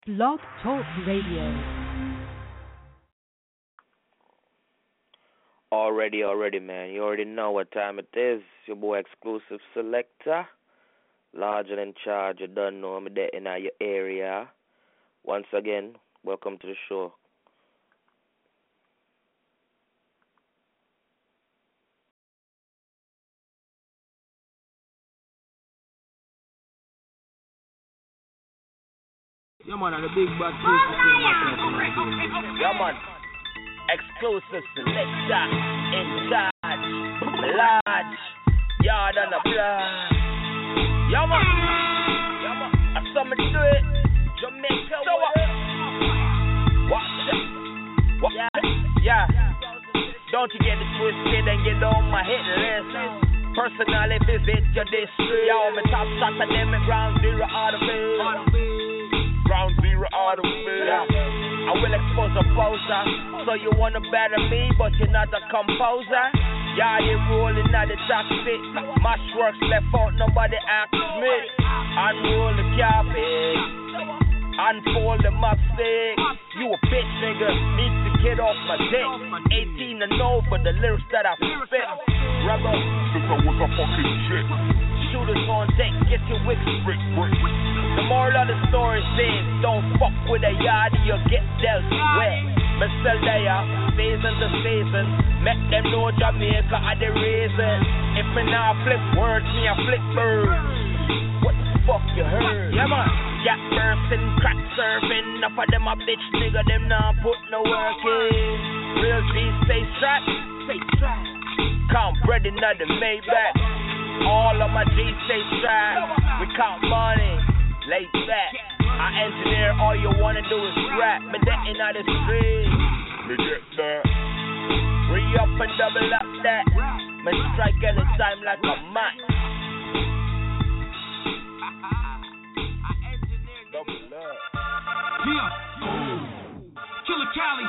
Blog Talk Radio. Already, man. You already know what time it is. Your boy Exclusive Selector. Larger than charge. You don't know me there in your area. Once again, welcome to the show. Yeah, man, the big bad Yeah, man. Exclusive Selector. In charge. Large. Yard on the block. Yeah, man. I saw me do it. Jamaica. So what? Watch it. What? Yeah. Don't you get it twisted and get on my hit list. Personally visit your district. Yo, me top shot of them at ground zero out of it. Ground zero out of it. Yeah. I will expose a poser. So you wanna battle me, but you're not a composer. Yeah, you rolling at the toxic. Mash works left out, nobody asked me. Unroll the carpet. Unfold the mop stick. You a bitch, nigga. Need to get off my dick. 18 and over, the lyrics that I spit. Rubber. Since I was a fucking shit. Shooters on deck, get your wicks brick. The moral of the story is, don't fuck with a yardie, you'll get dealt wet. Me sell there, season to season. Make them know Jamaica are the reason. If me now flip words, me a flip birds. What the fuck you heard? Yeah, man. Yak bursting, crack surfing. Enough of them a bitch nigga, them now put no work in. Real G stay strapped. Count bread in the Maybach. All of my G stay strapped. We count money, lay back. I engineer, all you wanna do is rap. Me that in the street. Me get that. Re-up and double up that. Me strike anytime like a man. Double up. Yeah. Killer Cali.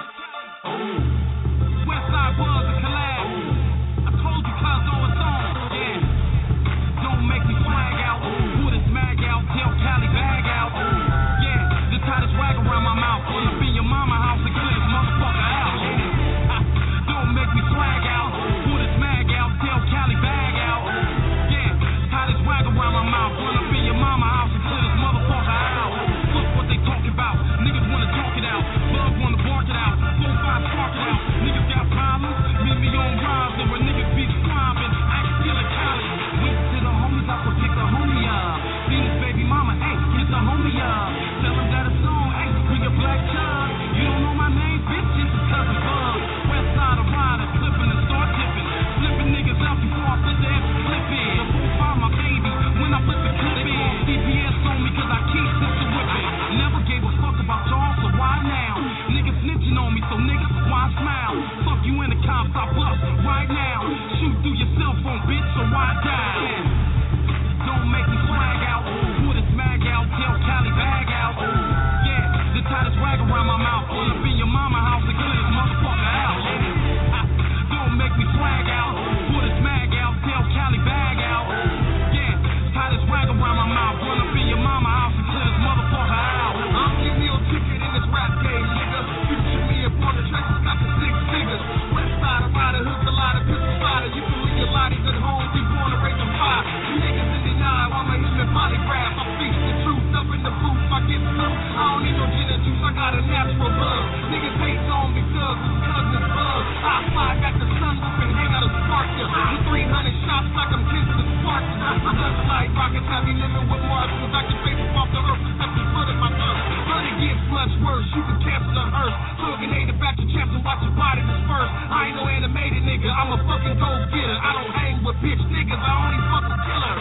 Westside was a collab. I told you cuz on its own. Yeah. Don't make me swag out. Put his mag out. Tell Cali bag out. Yeah. Just tie this rag around my mouth. Pull up in your mama house and clear this motherfucker out. Don't make me swag out. Put his mag out. Tell Cali bag out. Yeah. Tie this rag around my mouth. Pull up in your mama house and clear this motherfucker out. Look what they talking about. Niggas wanna talk it out. Bugs wanna bark it out. 4-5 spark it out. Niggas got problems. Meet me on rhymes and when niggas be scribing. I can kill a Cali. Went to the homies, I could pick a homie up. Seen his baby mama, hey, get the homie up. Tell him that it's on, hey, bring a black chug. You don't know my name, bitch, it's a cousin Bug. West side of rider, flipping and start tipping. Flipping niggas out before I put the extra clip in. The whole find my baby when I put the clip in. CPS on me cause I keep sister whipping. Never gave a fuck about y'all, so why now? Niggas snitching on me, so niggas, why smile? Fuck you in the cops, I bust right now. Shoot through your cell phone, bitch, so why die? Don't make me swag out. Put his mag out, tell Cali bag out. Yeah, just tie this rag around my mouth. Pull up in your mama house and clear this motherfucker out. Don't make me swag out. Put his mag out, tell Cali bag out. Yeah, tie this rag around my mouth. Pull up in your mama house and clear this motherfucker out. I'm your meal ticket in this rap game, nigga. Picture me upon the tracks, got the 6 figures. West side of rider, hook a lot of pistol fighter. You can leave your lotties at home, be born to raise them fire. You niggas in denial, I'ma hit me polygraph. I speak the truth up in the booth, I get through. I don't need no gin and juice, I got a natural buzz. Niggas hate on me cuz his cousin's buzz. I fly back the sun roof and hang out a spark ya. With 300 shots like I'm kissing the spark. My guns like rockets, have me living with Mars. Cause I can face them off the earth, that's the foot in my thirst. Honey gets much worse, you can cancel the hearse. So you can hate the back to champs and watch your body disperse. I ain't no animated nigga, I'm a fucking go-getter. I don't hang with bitch niggas, I only fuck a killer.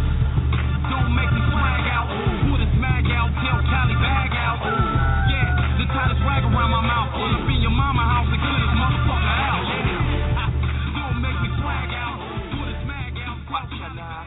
Don't make me swag out. Put his mag out, tell Cali bag out. Yeah, just tie this rag around my mouth. Pull up in your mama house and clear this motherfucker out. Don't make me swag out. Put his mag out, watch your now.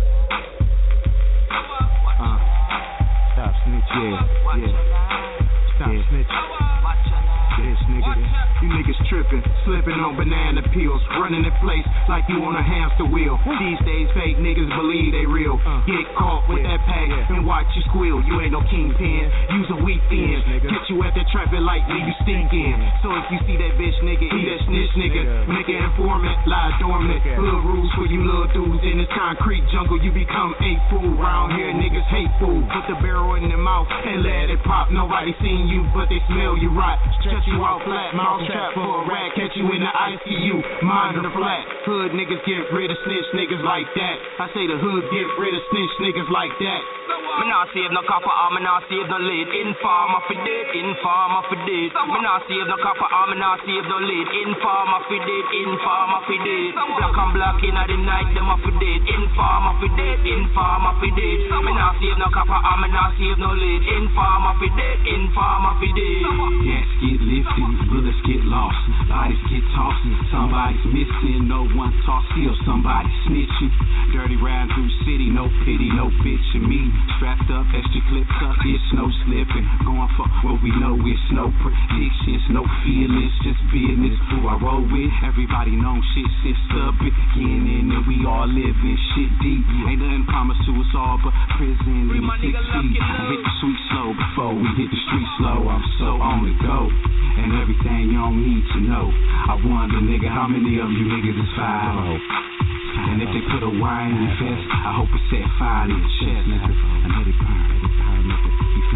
Stop snitch, yeah. Stop snitching. Bitch, nigga. You niggas tripping, slipping on banana peels, running in place like you on a hamster wheel. These days, fake niggas believe they real. Get caught with that pack and watch you squeal. You ain't no kingpin, use a weak thin. Get you at the traffic light, leave you stinking. So if you see that bitch nigga, eat that snitch nigga. Make an informant, lie dormant. Hood rules for you little dudes in this concrete jungle. You become a fool. Round here, niggas hate food. Put the barrel in their mouth and let it pop. Nobody seen you, but they smell you rot. Stretch you out flat, mouth trap for a rat. Catch you in the ICU, mind the flat. Hood niggas get rid of snitch niggas like that. I say the hood get rid of snitch niggas like that. Me nah save no copper, me nah save no lead. Informer for dead, informer for dead. Me nah save no copper, me nah save no lead. Informer for dead, informer for dead. Black and black inna the night, them a for dead. Informer for dead, informer for dead. Me nah save no copper, me nah save no lead. Informer for dead, informer for dead. Gas get lifted, bullets get lost, bodies get tossed. Somebody's missing, no one talks, still somebody snitching. Dirty round through city, no pity, no bitch in me. Strapped up, extra clips up, it's no slipping. Going for what we know, it's no predictions, no feelings, just business. Who I roll with, everybody known shit since the beginning, and we all living shit deep. Ain't nothing promised to us all but prison in 6 feet. Hit the sweet slow before we hit the street slow. I'm so on the go, and everything you don't need to know. I wonder, nigga, how many of you niggas is 5-0? And if they put a wire in your vest, I hope it set fire in your chest, nigga. I know they burn, nigga.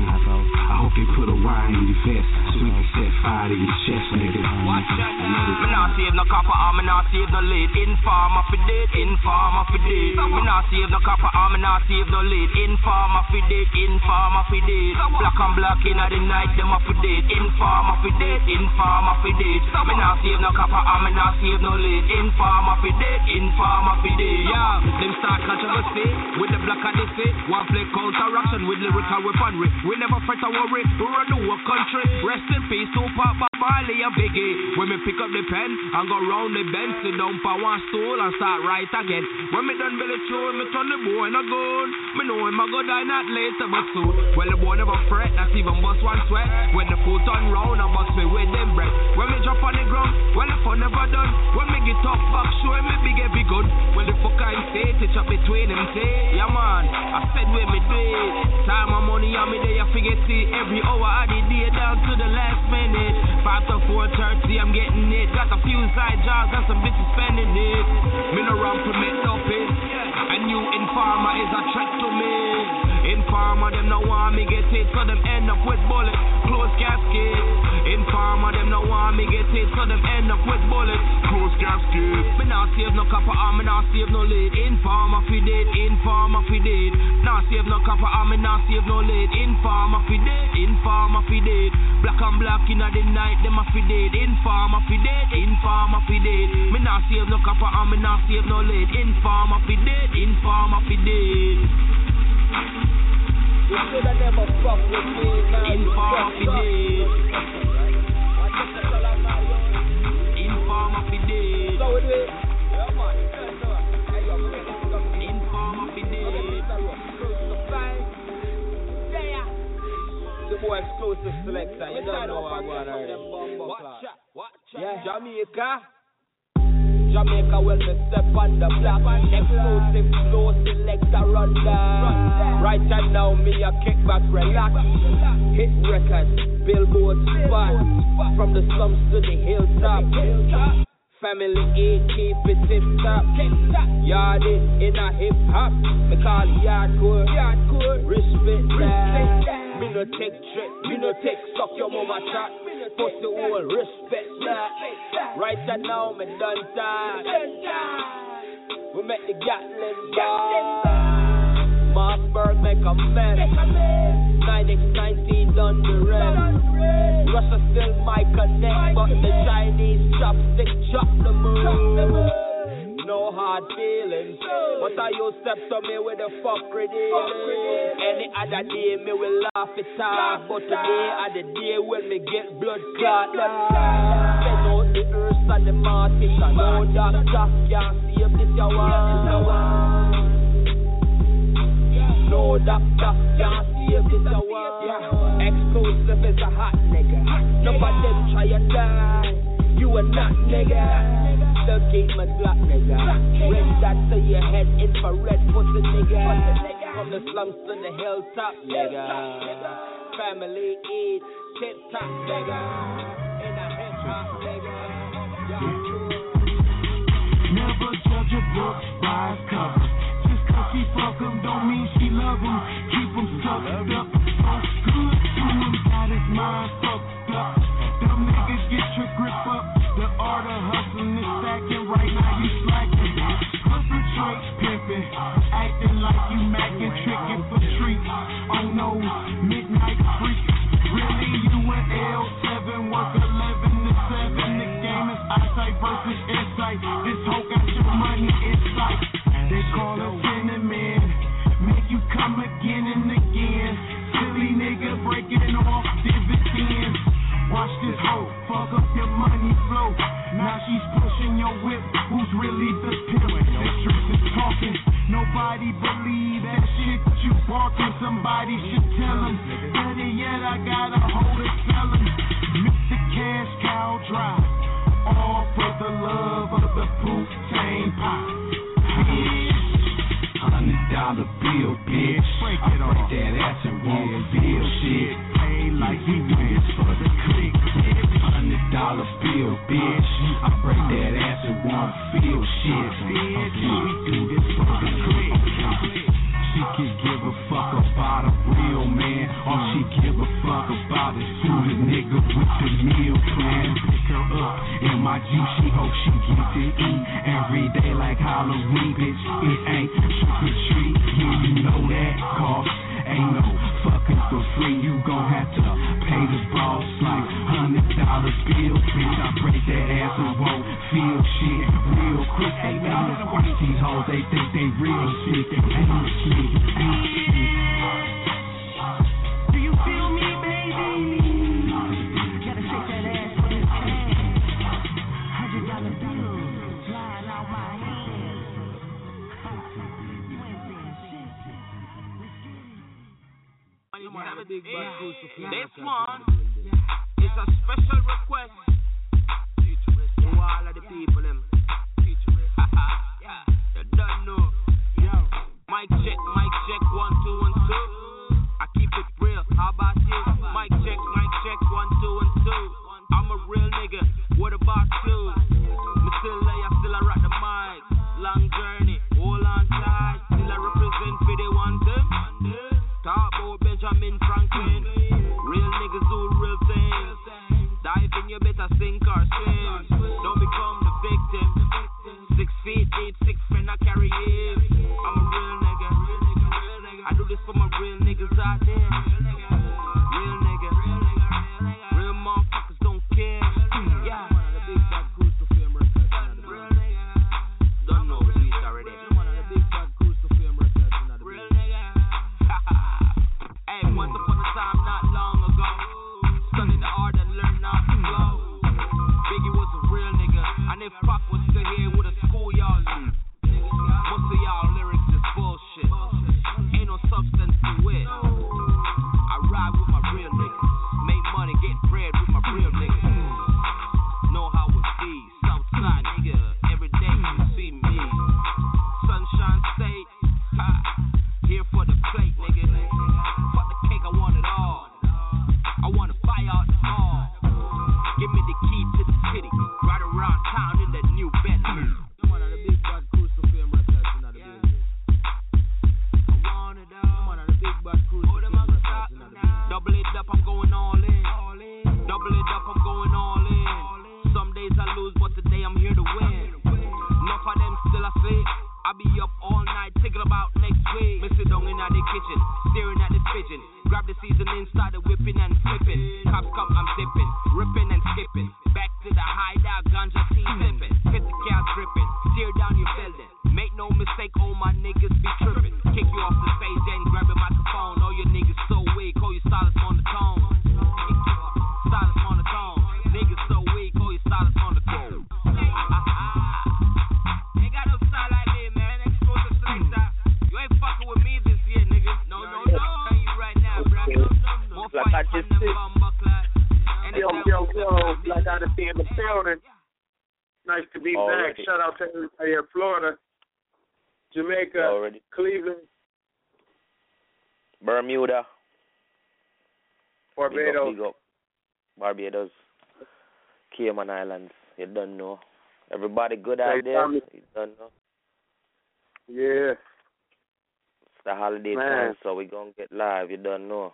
I hope they put a wire in your vest so we can set fire in your chest, nigga. Watch that. Me nah save no copper, me nah save no lead. Informer for dead, informer for dead. Me nah save no copper, me nah save no lead. Informer for dead, informer for dead. Black and black inna the night, them a for dead. Informer for dead, informer for dead. Me nah save no copper, me nah save no lead. Informer for dead, informer for dead. Yeah, them start controversy with the black and the fit. One play counteraction with lyrical weaponry. We never fret or worry, we run the whole country. Rest in peace, Tupac, Bob Marley and Biggie. When me pick up the pen and go round the bend, sit down for one stool and start right again. When me done belly tune, me turn the boy and a gun. Me know him a go die not later but soon. Well the boy never fret, not even bust one sweat. When the foot turn round and bust me with them breath. When me drop on the ground, well the fun never done. When me get up back, show me big heavy gun. Well the fuck I say, touch up between them say, yeah man, I said where me do it. Time and money on me there, I forget it. Every hour of the day down to the last minute. 5 to 4:30, I'm getting it. Got a few side jobs and some bitches spending it. Me no run for me up it. A new informer is a threat to me. Informer them no want me get it, so them end up with bullets. Close casket. Informer them no want me get it, so them end up with bullets. Close casket. Me nah save no copper, me nah save no lead. Informer fi dead, informer fi dead. Nah save no copper, me nah save no lead. Informer fi dead, informer fi dead. Black and black inna the night, them a fi dead. Informer fi dead, informer fi dead. Me nah save no copper, me nah save no lead. Informer fi dead, informer fi dead. You should have never fucked with me, man. Informer fi dead. Informer fi dead. So it is. Informer fi dead. The boy exclusive selector. You don't know what I'm already. Yeah, Jamaica will me step on the block. Exclusive flow selector run down. Right now me a kick back relax. Hit records, billboard spot. From the slums to the hilltop. Family A, keep it tip top. Yard it in a hip hop. Me call it hardcore. Respect that. Me no take trick, me no take suck your mama chat. Post the whole respect that. Right now me done time. We make the Gatlin bar. Mossberg make a mess. 9x19 done the rest. Russia still my connect, but the Chinese chopstick chop the move. No hard feelings, but I you step to me with a fuckery dealing. Any other day me will laugh it off, but today are the day when me get blood clot. Send out the earth and the market, and no doctor can't save this you want. No doctor can't save this you want. Exclusive is a hot nigga. None of them try and die. You are not, nigga. The game is black, nigga. Red that to your head, infrared pussy, nigga. From the slums to the hilltop, nigga. Family eat, tip top, nigga. In a hip hop, nigga. Never judge a book by its cover. Just cause she fuck him don't mean she love him. Keep him sucked up. So good to him, got his mind fucked up. Them niggas get your grip up. The art of hustling is stacking. Right now you slacking. Perpetrate pimping. Acting like you macking. Tricking for treats. Oh no, midnight freak. Really you an L7. Work 11 to 7. The game is eyesight versus insight. This hoe got your money in sight. They call us cinnamon. Make you come again and again. Silly nigga breaking off dividends. Watch this hoe fuck up your money flow. Now she's pushing your whip. Who's really the pimp? The truth is talking. Nobody believe that shit you barking. Somebody should tell him. Better yet, I got a hoe to sell him. Mix the cash cow dry. All for the love of the Wu-Tang pie. $100 bill, bitch. I break that ass and won't feel shit. Pay like we do this for the click. $100 bill, bitch. I break that ass and won't feel shit. Okay, we do this for the click. She could give a fuck about a real man. All she give a fuck about is who the nigga with the meal plan. Pick her up in my juice, she hope she get to eat every day like Halloween, bitch. It ain't trick or treat, yeah, you know that cost. Ain't no fucking for free, you gon' have to pay the boss like $100 bill, bitch. I break that ass and won't feel shit real quick. They gotta watch these hoes, they think they real shit. They ain't shit, ain't shit. Do you feel me, baby? Gotta shake that ass for this thing. $100 bills flying out my hands. This one is a special request to all of the people. You don't know. Mic check, 1, 2, and 2. I keep it real. How about you? Mic check, 1, 2, and 2. I'm a real nigga. What about you? Me still lay, still I rock the mic. Long journey, hold on tight. Still I represent for the one them. Talk about Benjamin Franklin. Real niggas do real things. Dive in, you better sink or swim. Don't become the victim. 6 feet deep, 6 friend I carry him. I'm a real nigga. I do this for my real niggas out there. Real nigga. Real motherfuckers don't care. Yeah. Real nigga. Don't know the beat already. Real nigga. Hey, once upon a time, not long ago, studied the art and learned how to flow. Biggie was a real nigga, and if Pac was still here with a school y'all leave. Most of y'all lyrics is bullshit. Ain't no substance to it. I ride with my real niggas, make money, get bread with my real niggas. Know how it be, Southside nigga, every day you see me. Sunshine State, here for the plate, nigga. Fuck the cake, I want it all. I wanna buy out the mall. Give me the key to the city. Ride around town in that new Bentley. One of the big bad cruise to fame records in the building. I want it all. One of the big bad cruise to fame records in the building. Double it up, I'm going all in. Double it up, I'm going all in. Some days I lose, but today I'm here to win. Enough of them still asleep. I be up all night thinking about next week. Me sit down in the kitchen, staring at the pigeon. Grab the seasoning, started whipping and flipping. Cops come, I'm dipping, ripping and skipping. Back to the hideout, ganja tea sipping. Hit the cows dripping, tear down your building. Make no mistake, all my niggas be tripping. Kick you off the stage and grab a microphone. All your niggas so weak, call you stylist on the tone. Stylist on the tone. Niggas so weak, call you stylist on the tone. Ain't got no style like me, man. Explosive selector. You ain't fucking with me this year, nigga. No. Tell you right now, bro. More fight on them bumbuckler. I got to be in the building. Nice to be back. Shout out to everybody in Florida, Jamaica, Cleveland, Bermuda, Barbados. Big up. Barbados, Cayman Islands. You don't know. Everybody good out there? You don't know. Yeah. It's the holiday time, so we're going to get live. You don't know.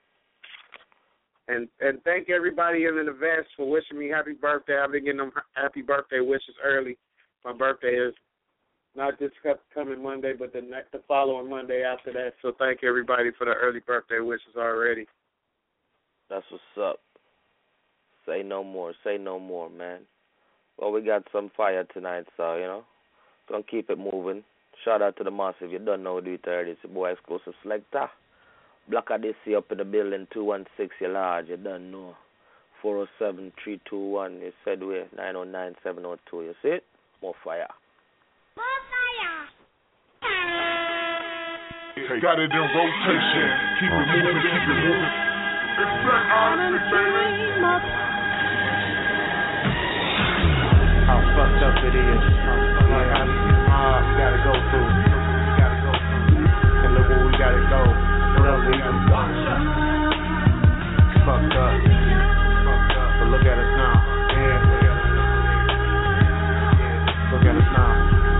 And thank everybody in advance for wishing me happy birthday. I've been getting them happy birthday wishes early. My birthday is not this coming Monday, but the following Monday after that. So thank everybody for the early birthday wishes already. That's what's up. Say no more. Say no more, man. Well, we got some fire tonight, so, you know, gonna keep it moving. Shout out to the Massive. You don't know what we do it. It's your boy Exclusive Selector. Block of DC up in the building, 216, you large. You don't know. 407-321, you said we 909-702. You see it? More fire. More fire. Got it in rotation. Keep it moving, keep it moving. It's Black Odyssey, baby. How fucked up it is. Like how we gotta go through. And look where we gotta go. What else we gotta go? Fucked up. But look at us now. Yeah. Look at us now.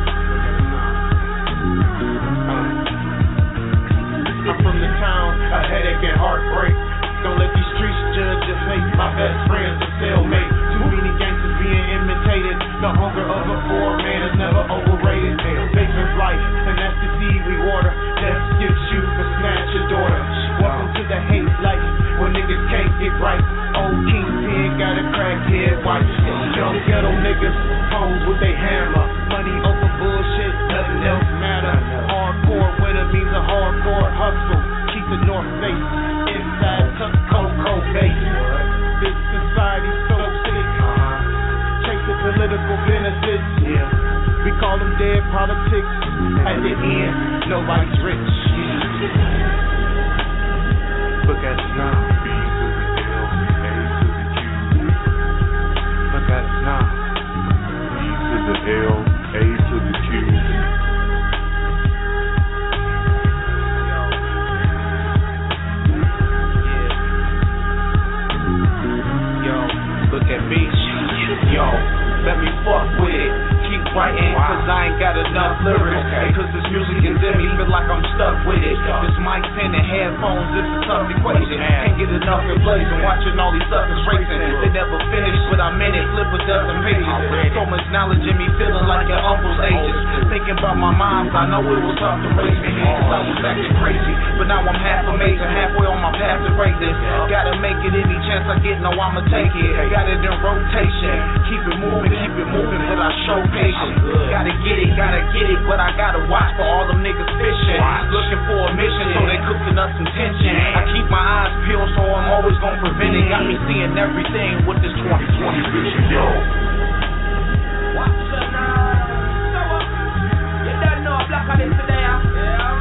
I'm from the town, a headache and heartbreak. Don't let these streets judge your fate. My best friend's a cellmate. Too many gangsters being imitated. The hunger of a poor man is never overrated. Faith is life, and that's the seed we water. Death skips you for snatch your daughter. Welcome to the hate life, where niggas can't get right. Old kingpin got a crackhead wife. Young ghetto niggas, hoes with they hammer. Money over bullshit, nothing else matter. Hardcore winner means a hardcore hustle. Keep the North Face inside tuck Coco base. This society's so sick. Chasing political benefits. We call them dead politics. At the end, nobody's rich. Look at us now. B to the L, A to the Q. Look at us now. B to the L, A to the Q. Look at me, yo, let me fuck with it. Keep writing, cause I ain't got enough lyrics. And cause this music is in me, feel like I'm stuck with it. This mic, pen, and headphones, this is a tough equation. Can't get enough in blazing, watching all these suckers racing. They never finish, but I'm in it, flip a dozen pages. So much knowledge in me, feeling like your uncle's ages. Thinking about my moms, I know it was tough to raise me. Cause I was acting crazy, but now I'm half amazing, halfway on my path to greatness. Gotta make it any chance I get, no I'ma take it. Got it in rotation, keep it moving, but I show patience. Gotta get it, but I gotta watch for all them niggas fishing. Looking for a mission, so they cooking up some tension. I keep my eyes peeled, so I'm always gonna prevent it. Got me seeing everything with this 2020 vision, yo. Watch the night. You don't know Black of this today, huh? Yeah,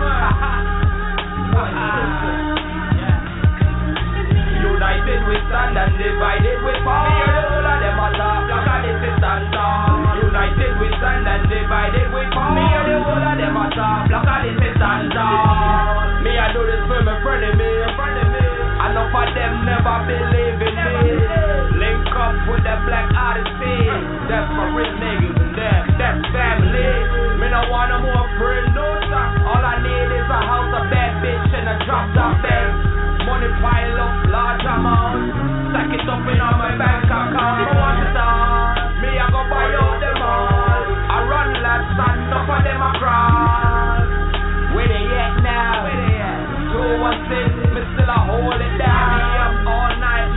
man. United we stand and divided we fall. All of them are top. Black of this is stand tall. United we stand and divided we fall. Me and the whole of them are top. Black of this is stand tall. Me I do this for my friend of me. Enough of them never believe in me. Link up with the Black Odyssey. That's my real niggas and that's family. Me no want no more friend, no sir. All I need is a house, a bad bitch, and a drop top bed. Money pile up, large amount. Stack it up in on my bank account. I want it all. Me I go buy all them all. I run laps and enough of them a crawl. Where they at now? 216, me still a hold it down. Me up all night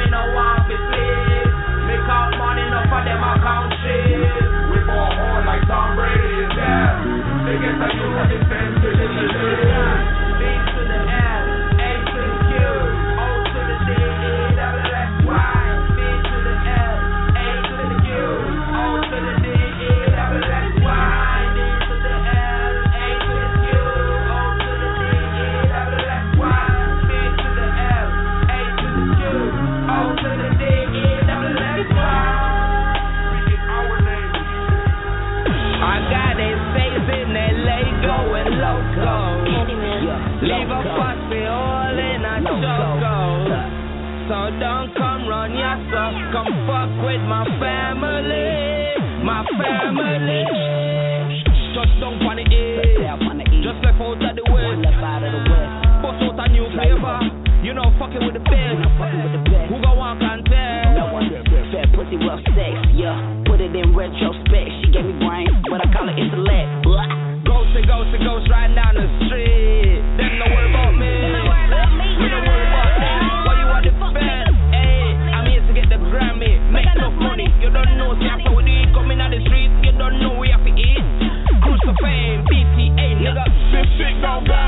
So don't come run yourself. Come fuck with my family. My family. Just don't wanna eat. Just left out of the west. Bust out a new flavor. You know fucking with the best. Who go on contest? No one fair pussy well sex. Yeah, put it in retrospect. She gave me brain, but I call it intellect. Ghost riding down the street. Them no worry about me. We don't worry about them. Why you want the best? Hey, I'm here to get the Grammy. Make enough money. You don't know, see I'm with it. Coming out the street. You don't know we have to eat. Cruise to fame, BTA, nigga. This shit gon' go.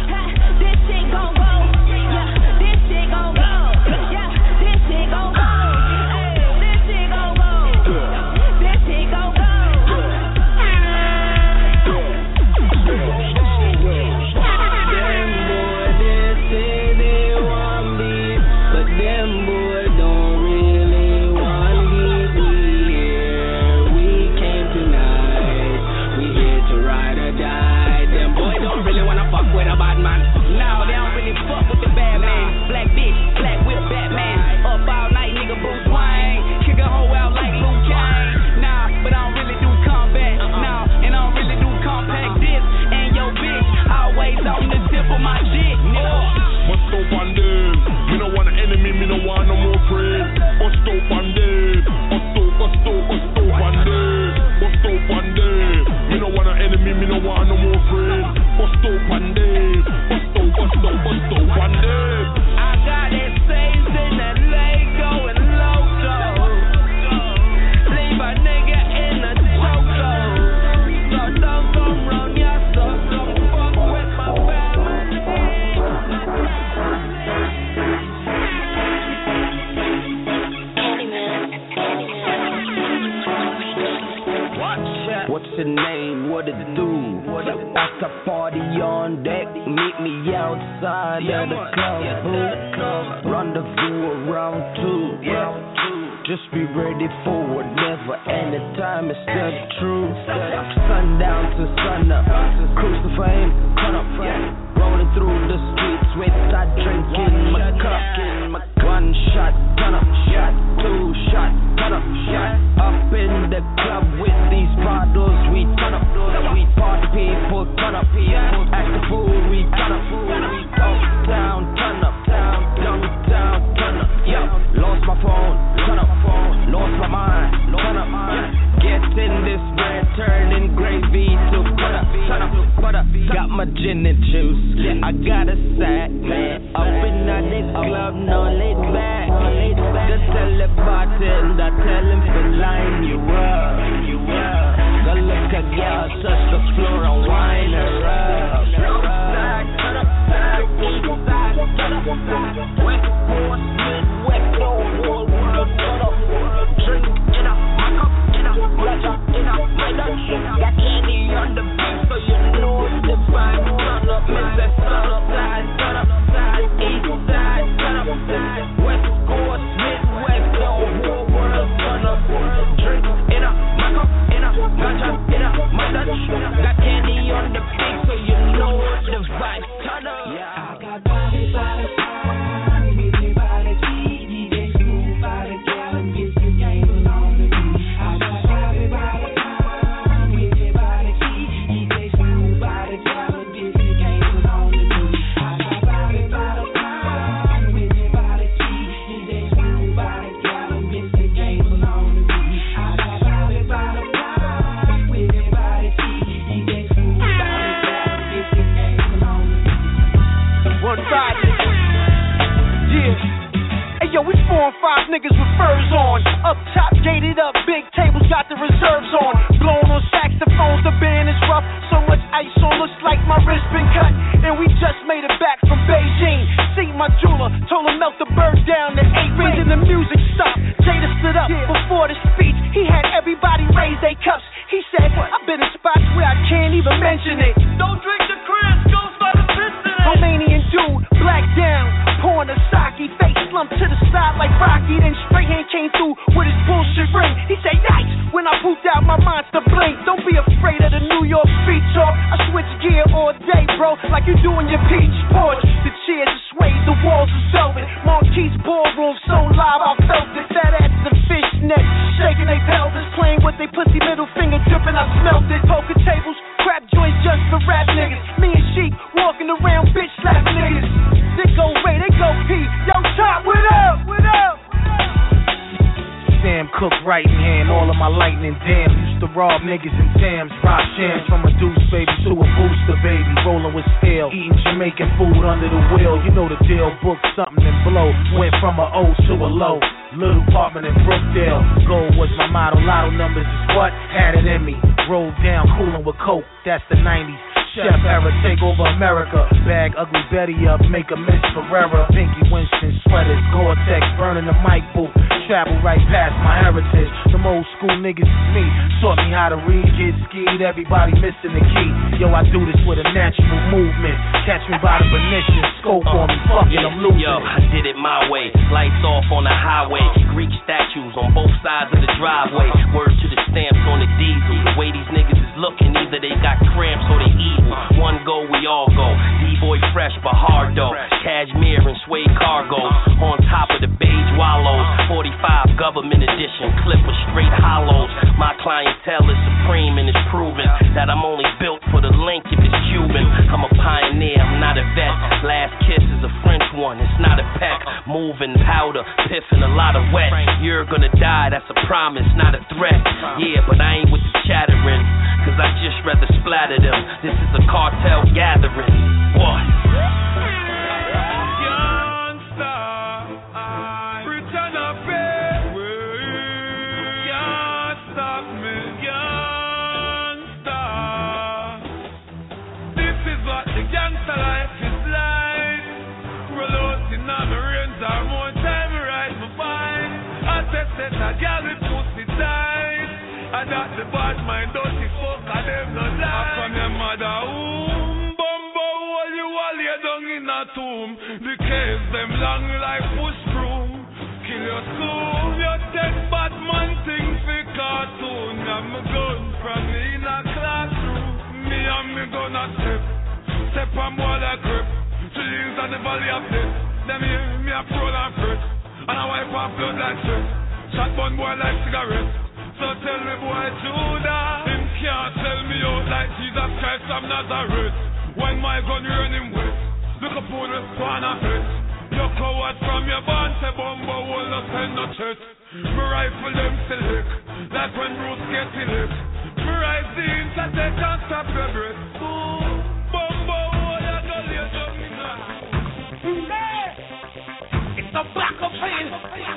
This shit gon' go. Yeah, this shit gon' go. Yeah, this shit gon' go. This shit gon' go. This shit gon' go. Like you do in your peach porch. The chairs are suede, the walls are velvet. Marquise ballroom, so live, I felt it. Fat ass and fishnet, shaking they pelvis, playing with they pussy, middle finger dripping, I smelled it. Poker tables, crap joints just for rap niggas. Me and Sheik walking around, bitch slap niggas. They go Ray, they go P. Yo, Chop, what up? What up? Sam Cook, right hand, all of my lightning damn. Used to rob niggas in Tams, rock shams. From a deuce baby to a booster baby, rolling with steel, eating Jamaican food under the wheel. You know the deal, book something and blow. Went from a O to a low, little apartment in Brookdale. Gold was my motto, lotto numbers is what had it in me. Rolled down, coolin' with coke, that's the 90s. Chef era, take over America. Bag Ugly Betty up, make a Miss Ferrera. Pinky Winston sweaters, Gore-Tex, burning the mic booth. Travel right past my heritage. Them old school niggas is me. Taught me how to read, get skied, everybody missing the key. Yo, I do this with a natural movement. Catch me by the Venetian, scope on me, fucking I'm losing. Yo, I did it my way. Lights off on the highway. Greek statues on both sides of the driveway. Word to the stamps on the diesel. The way these niggas is looking, either they got cramps or they evil. One go, we all go. D-boy fresh but hard though. Cashmere and suede cargoes. On top of the beige wallows. 45 government edition. Clip with straight hollows. My clientele is supreme and it's proven that I'm only built for the link if it's Cuban. I'm a pioneer, I'm not a vet. Last kiss is a French one, it's not a peck. Moving powder, piffing a lot of wet. You're gonna die, that's a promise, not a threat. Yeah, but I ain't with the chattering, cause I just rather splatter them. This is a cartel gathering. What? A girl with pussy tight, I got the bad mind, dirty fuck, and them no lie. From your mother womb, bumbo, all you all lay down in a tomb. The caves them long like push broom. Kill your soul, you take bad man thing for cartoon. I'm a gun from me in a classroom. Me and me gonna step on more like grip. Trees on the valley of death. Them hear me a pro and fruit, and I wipe off blood like shit. Shot bun boy like cigarettes. So tell me boy Judah, him can't tell me out like Jesus Christ from Nazareth. When my gun run him wet, look up on the spawn of it. You coward from your band, say bumbo will not send no church. Me rifle them select, like when Bruce gets elect. Me rise the inside, they can't stop your breath. Bumbo, you don't lay down in that. It's a black of pain.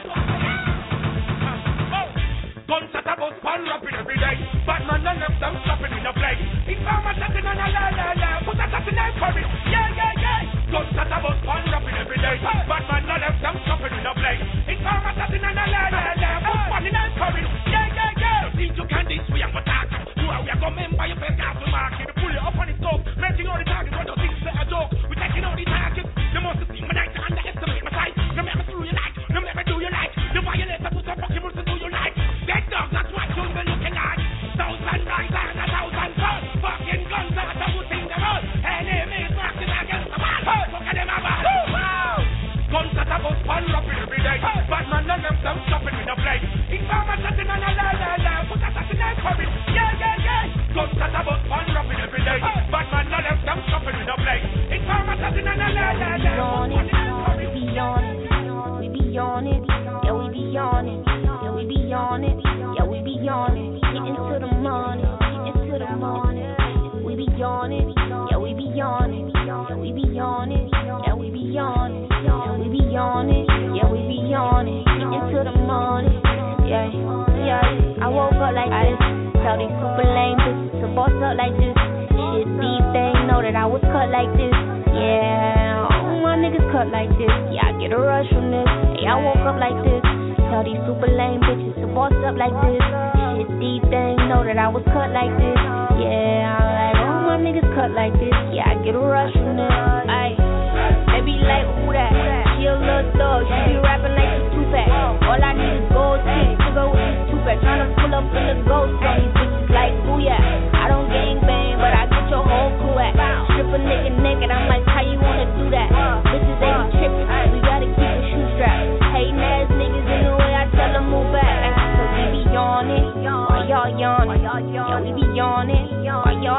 Guns at a bus, pan rapping every day. Batman and them slapping in the play. It's farmer chatting and a la. Put a chat in their courage. Yeah. Guns at a bus, pan rapping every day. Batman and them slapping in the play. It's farmer chatting and a la. Put pan in their courage. Yeah. Think you can this way and go talk. You are we are going by your face castle market. You pull it up on the scope. Making all the targets. What those things say a joke. We taking all the targets. The most of the thing my night to underestimate my size. No matter who you like. No matter do you like. The violence I put a fucking rules to do you like. Dead dog, that's what you'll be looking at. 1,000 rise and 1,000 falls. Fucking guns out of who's in the road. Enemies marching against the wall. Look at them about. Guns at a bus, pan rapping every day. Batman and them stopping with the blade. It's farmer chatting and a la. Put a chat in their courage. Yeah. Guns at a bus, pan rapping every day. Batman and them stopping with the blade. It's farmer chatting and a la. We be on it. We be on it. Yeah, we be on it. We be on it, yeah, we be on it. Getting to the morning, We be on it, yeah, we be on it. We be on it, yeah, we be on it. We be on it, yeah, we be on it. Getting to the morning, yeah. I woke up like this. Tell these super lame bitches to boss up like this. Shit deep, they know that I was cut like this. Yeah, all my niggas cut like this. Yeah, I get a rush from this. Hey, I woke up like this. Tell these super lame bitches to boss up like this. Shit deep, they know that I was cut like this. Yeah, I'm like, all my niggas cut like this. Yeah, I get a rush from this. Ay, they be like, who that? She a little thug, she be rapping like she's Tupac. All I need is gold teeth to go with this Tupac. Tryna pull up in the ghost on these bitches like, ooh yeah. I don't gang bang, but I get your whole crew at. Strip a nigga naked, I'm like, how you wanna do that? Bitches, they be tripping, we gotta keep a shoe strap.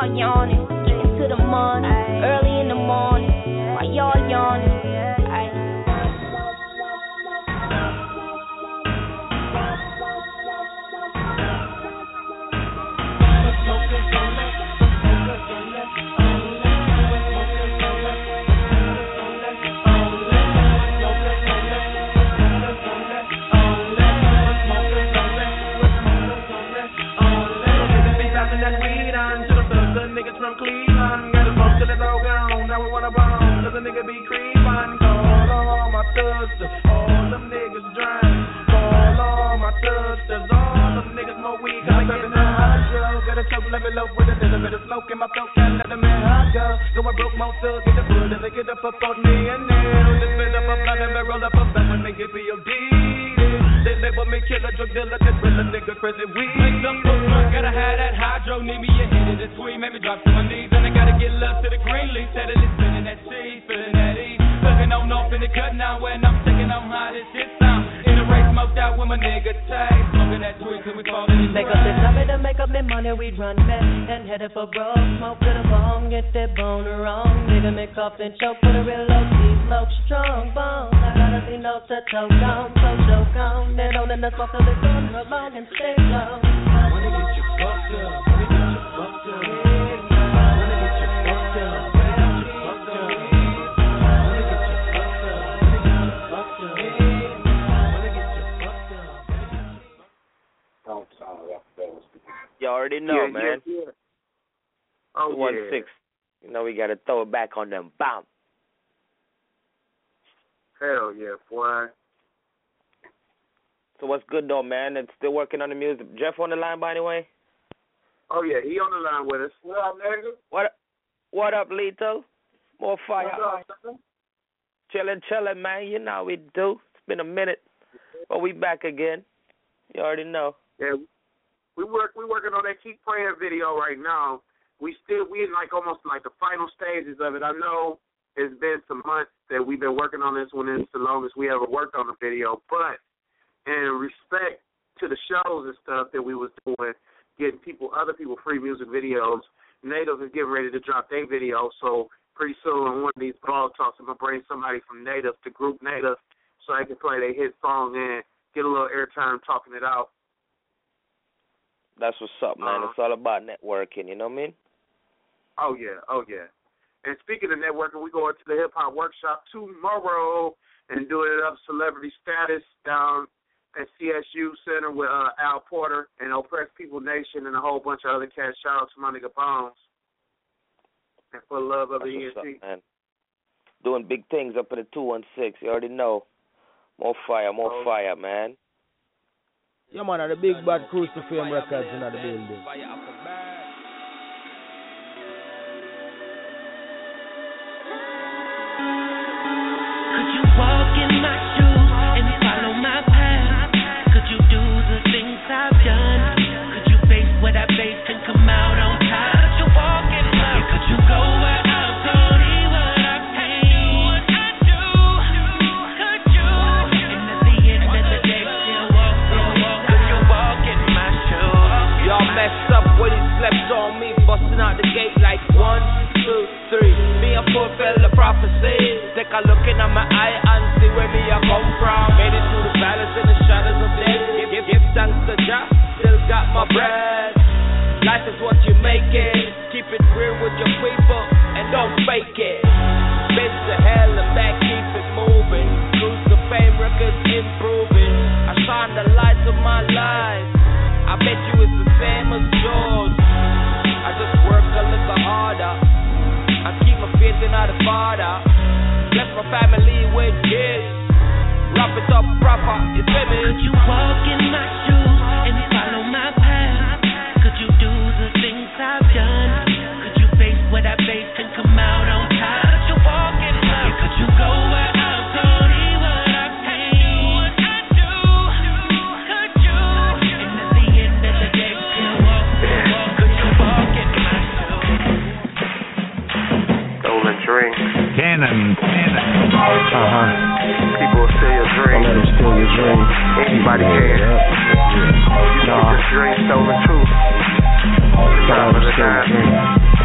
y'all yawning? Getting to the money early in the morning. Why y'all yawning? From Cleveland, got a smoke till it's all gone. Now we wanna bone, cause a nigga be creepin'. Call all my sisters, all them niggas drink. Call all my sisters, all them niggas smoke weed. Cause I get in the hydro. Got a choke, let me low with a little bit of smoke in my throat. Can't let the man hot go. So I broke my thug, get the food, and they get up on me and nail. Just spit up a blunt and roll up a blunt when they get POD. They label me killer, drug dealer, cause real a nigga crazy weed. Make some food, gotta have that hydro, need me a hit of the tweet, make me drop to my knees, and I gotta get love to the green leaf, steadily spinning that cheese, feeling that ease, looking on off in the cut now, when I'm taking on how this shit sound, in the race smoked out with my nigga Tay, smoking that tweet till we fall in the make up the number to make up the money, we run back, and headed for broke, smoke to the bone, get that bone wrong, nigga make up and choke for the real OG, smoke strong bone, I gotta see no to choke on, so choke on. Then on in the smoke till it's on her long and stay low. Wanna get you fucked up, wanna get you fucked up. Wanna get you fucked up, wanna get you fucked up. Wanna get you fucked up, wanna get you fucked up. You already know, yeah, man. Yeah, yeah. Oh, 216. You know we gotta throw it back on them. Bam. Hell yeah, boy. So what's good though, man? It's still working on the music. Jeff on the line, by the way? Oh yeah, he on the line with us. What up, nigga? What up, Lito? More fire. Up, chilling, man. You know how we do. It's been a minute, but we back again. You already know. Yeah, we working on that Keep Praying video right now. We in like almost like the final stages of it. I know it's been some months that we've been working on this one. It's the longest we ever worked on the video, but in respect to the shows and stuff that we was doing, getting other people free music videos, Native is getting ready to drop their video, so pretty soon on one of these blog talks, I'm going to bring somebody from Native to group Native so they can play their hit song and get a little airtime talking it out. That's what's up, man. It's all about networking, you know what I mean? Oh, yeah. And speaking of networking, we go into the hip-hop workshop tomorrow and doing it up celebrity status down at CSU Center with Al Porter and Oppressed People Nation and a whole bunch of other cats. Shout out to my nigga Bones. And for the love of the ENT. Up, man. Doing big things up in the 216. You already know. More fire, man. Yeah, man, the big bad Cruise to Fame Records in the building. Could you walk in my shoes and follow my path? Could you do the things I've done? Could you face what I faced and come out on top? Could you walk in my shoes? Could you go where I've gone? See what I've seen? What I do? Could you? And at the end of the day, still walk. Could you walk in my shoes? Y'all messed up when you slept on me, busting out the gate like 1, 2, 3. Me a fulfill the prophecy. Take a look in my eye and see where me I come from. Made it through the valleys and the shadows of death. Give thanks to Jah, still got my breath. Life is what you make it. Keep it real with your people and don't fake it. Bitch to hell and back, keep it moving. Cruise to Fame Records improving. I shine the lights of my life. I bet you it's the same as yours. I just work a little harder. I keep my faith in the Father. Bless my family with gifts. Wrap it up proper, you feel me? Could you walk in my shoes and follow my path? Could you do the things I've done? Could you face what I faced and come out on top? Could you walk in my shoes? Could you go where I've gone? See what I've seen? What I do? Could you? And at the end of the day, still walk. Could you walk in my shoes? Stolen Dream. Cannon. People steal your dream. Don't let them steal your dream. Anybody can. You get your dream stolen too. Don't let them steal your dream.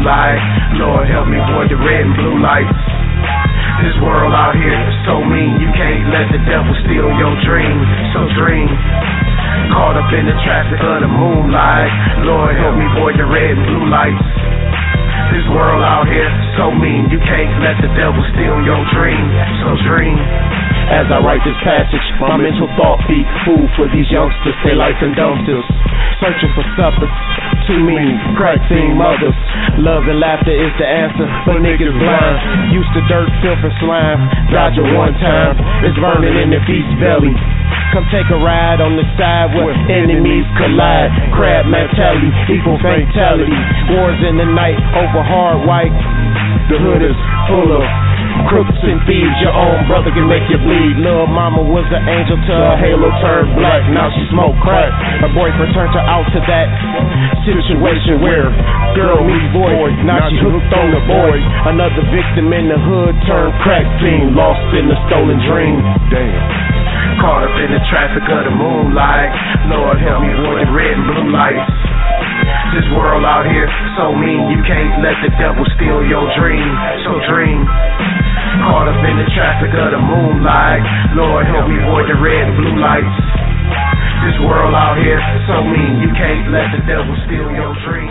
moonlight. Lord help me avoid the red and blue lights. This world out here is so mean, you can't let the devil steal your dream. So dream, caught up in the traffic of the moonlight. Lord help me avoid the red and blue lights. This world out here so mean, you can't let the devil steal your dream. So dream. As I write this passage, my mental thought feeds food for these youngsters, they life in dumpsters, searching for suffers, too mean, crack fiend mothers. Love and laughter is the answer, but niggas blind. Used to dirt, filth and slime, dodge it one time, it's burning in the beast's belly. Come take a ride on the side where enemies collide. Crab mentality, equal fatality. Wars in the night over hard white. The hood is full of crooks and thieves. Your own brother can make you bleed. Lil' mama was an angel till her halo turned black. Now she smoke crack. Her boyfriend turned her out to that situation where girl meets boy. Now she hooked on the boy. Another victim in the hood turned crack fiend, lost in the stolen dream. Damn. Caught up in the traffic of the moonlight. Lord help me avoid the red and blue lights. This world out here so mean, you can't let the devil steal your dream. So dream. Caught up in the traffic of the moonlight. Lord help me avoid the red and blue lights. This world out here so mean, you can't let the devil steal your dream.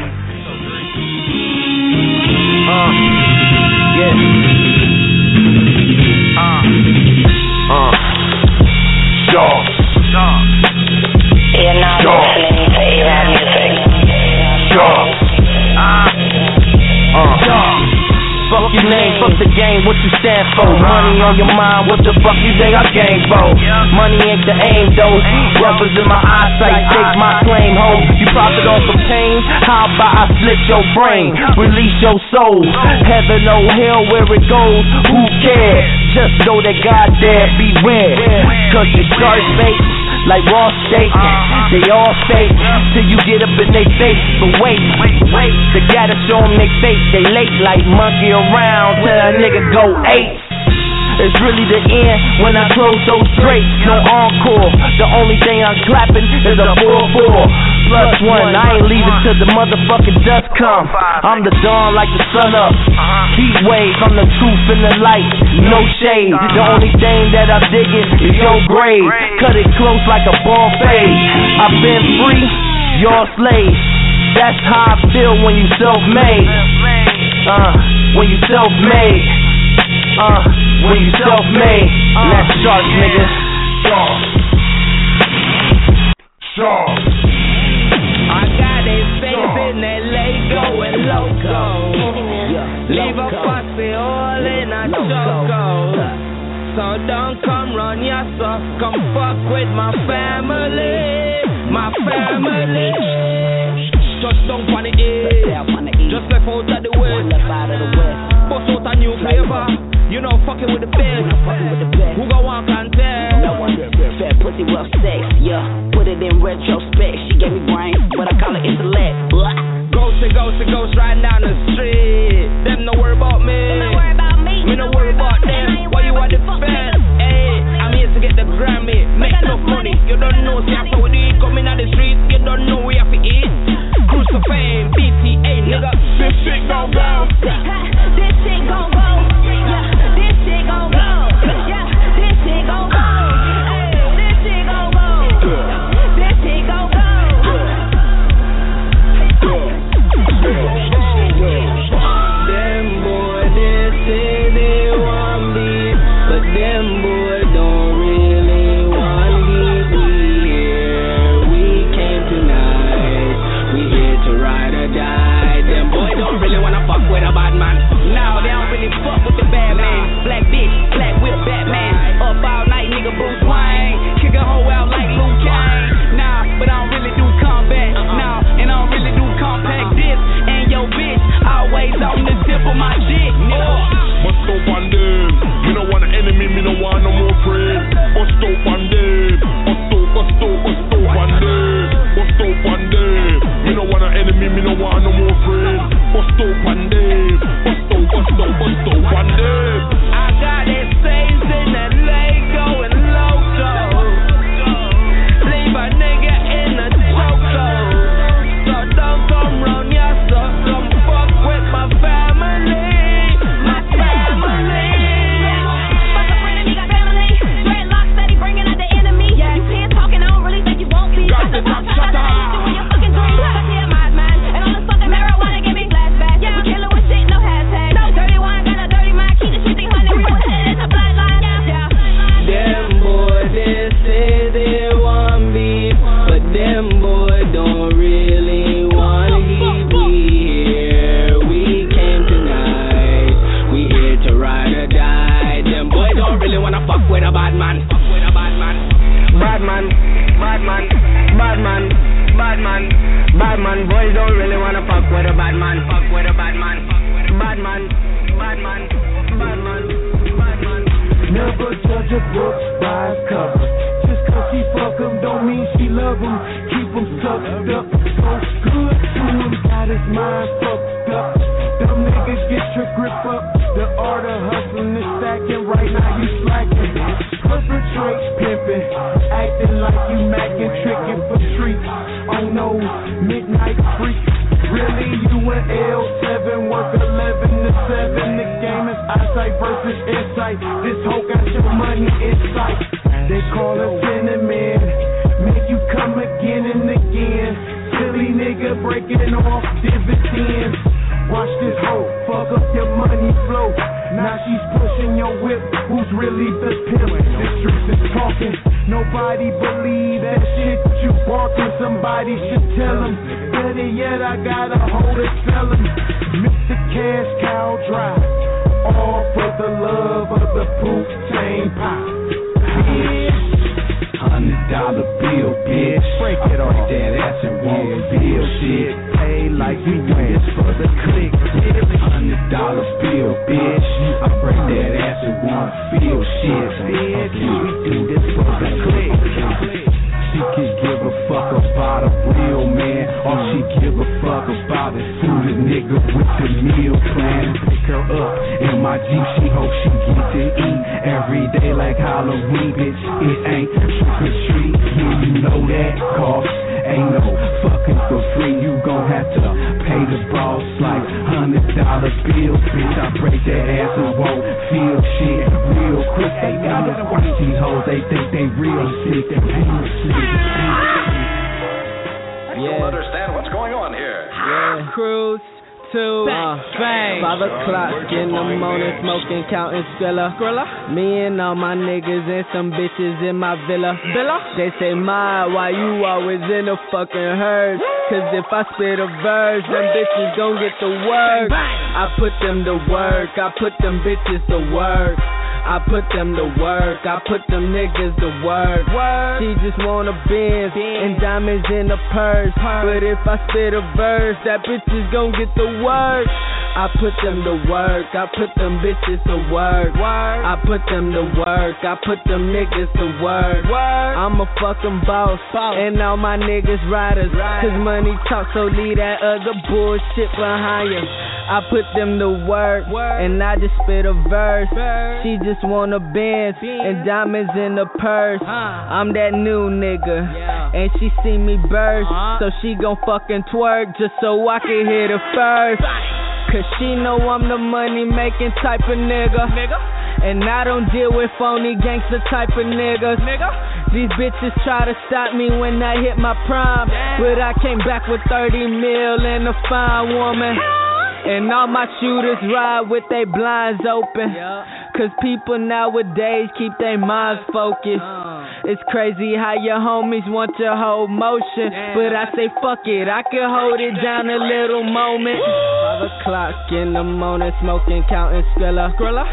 You're not listening to A-Rap music. Fuck your name, fuck the game, what you stand for? Money on your mind, what the fuck you think I game for? Money ain't the aim though. Brothers in my eyesight, take my claim home. You profit off some pain, how about I slit your brain? Release your soul, heaven or hell where it goes, who cares? Just know that God there, beware. Cause the sharks fake like raw steak, they all fake till you get up in they face. But wait, they gotta show them they fake. They late like monkey around till a nigga go 8. It's really the end when I close those drapes. No encore, the only thing I'm clapping is a 4-4 plus 1. I ain't leaving till the motherfucking dust come. I'm the dawn like the sun up. Heat wave, I'm the truth in the light, no shade. The only thing that I'm digging is your grave. Cut it close like a ball fade. I've been free, you're a slave. That's how I feel when you self-made. When you self-made. When you self-made, that's sharks, nigga. Sharks. I got this faith in LA going loco. Leave a fussy all in a choco. So don't come run ya, so come fuck with my family. My family. Just don't panic it. Just left out of the west. Bust out a new flavor. You know, fucking with the best. Who gon' walk and tell? No one. Fat pussy, rough sex, yeah. Put it in retrospect. She gave me brain, but I call it intellect. Ghost riding down the street. Them no worry about me. Me no worry about them. Why you want the fence? Hey, I'm here to get the Grammy. Make enough money. You don't know, see after we eat. Coming out the streets, you don't know we have to eat. Cruise to fame, BTA, nigga. This shit gon' go. This shit gon' go. This shit gon' go. Yeah, this shit gon' go. This shit gon' go. This shit gon' go. bad man. Boys don't really wanna fuck with a bad man. Fuck with a bad man. Bad man. Bad man. Bad man. Bad man. Never judge a book by its cover. Just cause she fuck him don't mean she love him. Keep him sucked up. So good to him, got his mind fucked up. Dumb niggas get your grip up. The art of hustling is stacking. Right now you slacking. Perpetrate pimping. Acting like you macking. Tricking for streets. Oh no, midnight freak. Really, you an L7. Work 11 to 7. The game is eyesight versus insight. This hoe got your money in sight. They call us cinnamon. Make you come again and again. Silly nigga breaking off dividends. Watch this hoe fuck up your money flow. Now she's pushing your whip. Who's really the pimp? The streets is talking. Nobody believe that shit you barking. Somebody should tell them. Better yet, I got a hoe to sell them. Mr. Cash Cow Drive. All for the love of the poop chain pie. $100 bill, bitch. Break it off. That ass and won't bill shit. Pay like you do this for the click. $100 bill, bitch. I break that ass and won't feel shit. Bitch, we do this for the click. She can give a fuck about a real man. All she give a fuck about is who the nigga with the meal plan. Pick her up in my Jeep, she hope she get to eat every day like Halloween, bitch. It ain't trick or treat, yeah, you know that cost. Ain't no fucking for free, you gon' have to pay the boss like $100 bills, bitch. I break that ass and won't feel shit real quick. They gotta watch these hoes, they think they real sick, they pain sick. I don't understand what's going on here. Yeah. Cruise to fame. 5 o'clock in the morning, smoking, counting Skrilla. Me and all my niggas and some bitches in my villa. They say, Ma, why you always in a fucking herd? Cause if I spit a verse, them bitches gon' get the work. I put them to work, I put them bitches to work. I put them to work, I put them niggas to work. She just want a Benz and diamonds in a purse. But if I spit a verse, that bitch is gon' get the work. I put them to work, I put them bitches to work. I put them to work, I put them niggas to work. I'm a fucking boss, and all my niggas riders. Cause money talk, so leave that other bullshit behind you. I put them to work, and I just spit a verse. She just want a Benz and diamonds in the purse. I'm that new nigga, and she see me burst, so she gon' fucking twerk just so I can hit her first. Cause she know I'm the money making type of nigga. And I don't deal with phony gangster type of niggas. These bitches try to stop me when I hit my prime, but I came back with 30 mil and a fine woman. And all my shooters ride with they blinds open. Cause people nowadays keep their minds focused. It's crazy how your homies want your whole motion, but I say fuck it, I can hold it down a little moment. 5 o'clock in the morning, smoking, counting Skrilla.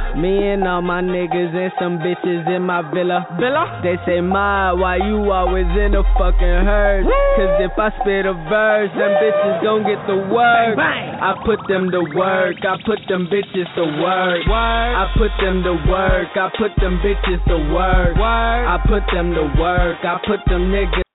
Me and all my niggas and some bitches in my villa. They say, Ma, why you always in a fucking herd? Cause if I spit a verse, them bitches gon' get the work. I put them to work, I put them bitches to work. I put them to work, I put them bitches to work. I put them to work, I put them niggas